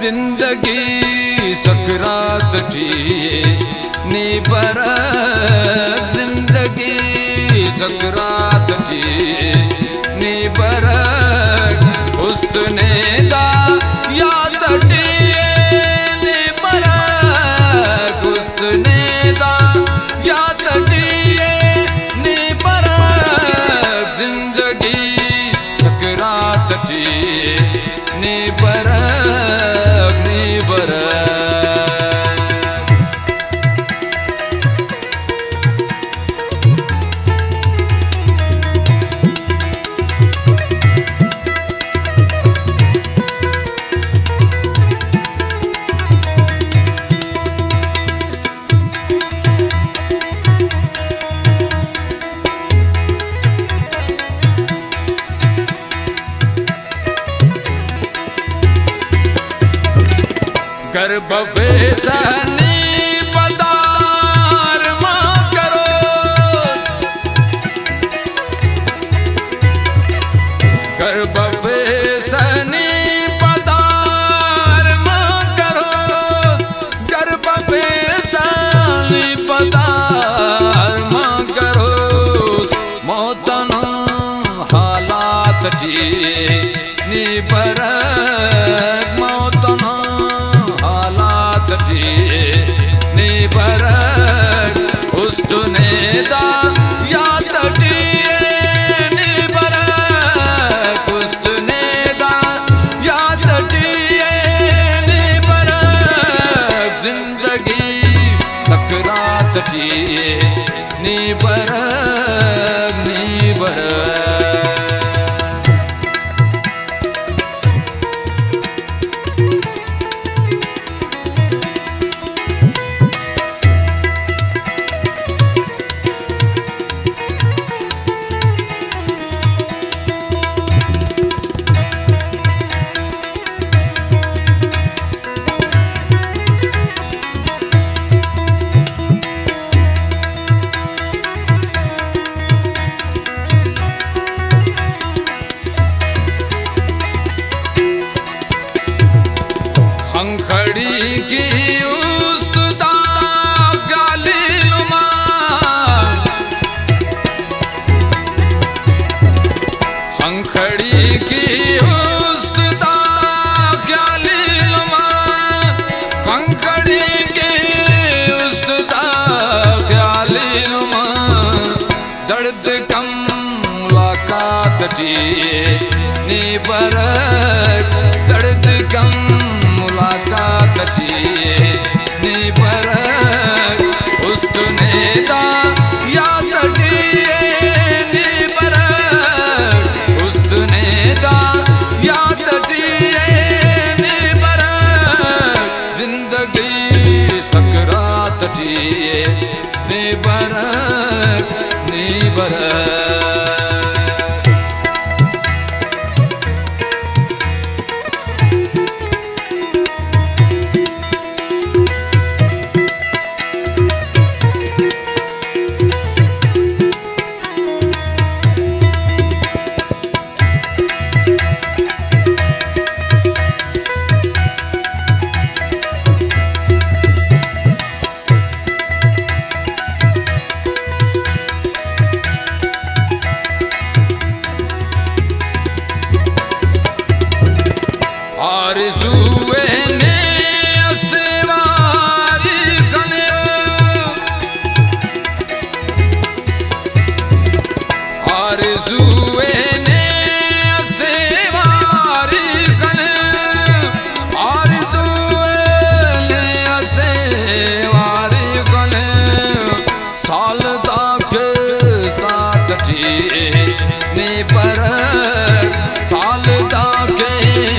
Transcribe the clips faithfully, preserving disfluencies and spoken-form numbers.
जिंदगी सकरात थी नी बरक, जिंदगी सकरात थी नी बरक, उसने दा याद टिए नी बरक, उसने दा याद टिए नी बरक, जिंदगी सकरात थी नी बरक नी बरक। गर्भ वेसनी पदार मां करो, गर्भ वेसनी पदार मां करो, गर्भ वेसनी पदार मां करो, मौतना हालात जी नी बरक, मौतना नी बरक, उसने दा याद टिए नी बरक, उसने दा याद टिए नी बरक, जिंदगी सकरात टिए नी बरक नी बरक। खड़ी की उस्ता गालिलुमा, खड़ी की उस्ता गालिलुमा, खड़ी की उस्ता गालिलुमा, दर्द कम मुलाकात थी नी बरक, दर्द कम मुलाकात थी नी बरक, उसने दा याद टिए नी बरक, उसने दा याद टिए नी बरक, जिंदगी सकरात टिए नी बरक नी बरक। आरज़ूए ने असवारी कने, आरज़ूए ने असवारी कने, आरज़ूए ने असवारी कने, साल के साथ जी नी बरक, साल के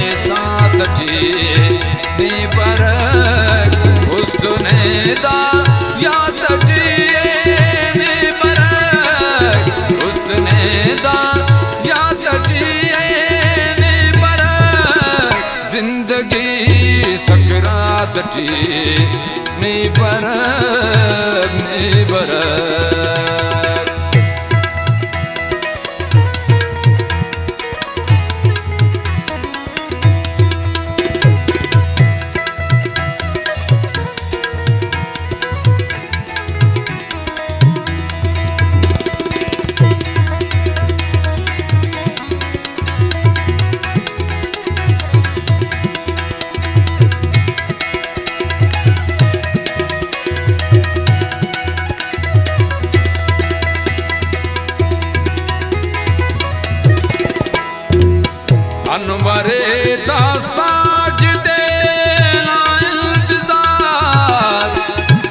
नी बरक, उसने दा याद टिए नी बरक, उसने दा याद टिए नी बरक, जिंदगी सकरात थी नी बरक नी बरक। अनवरे दा साज देना इंतजार,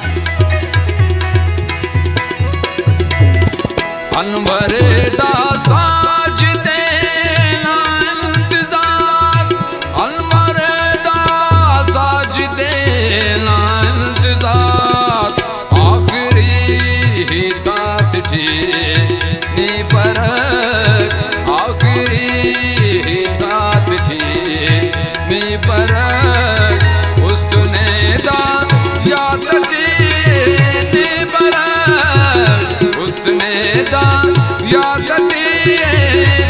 अनवरे दा साज देना इंतजार, अनवरे दा साज देना इंतजार। आखिरी ही तात थी नी परख, आखिरी ही तात थी नी परख, हुस्ने दा याद थी नी परख, हुस्ने दा याद थी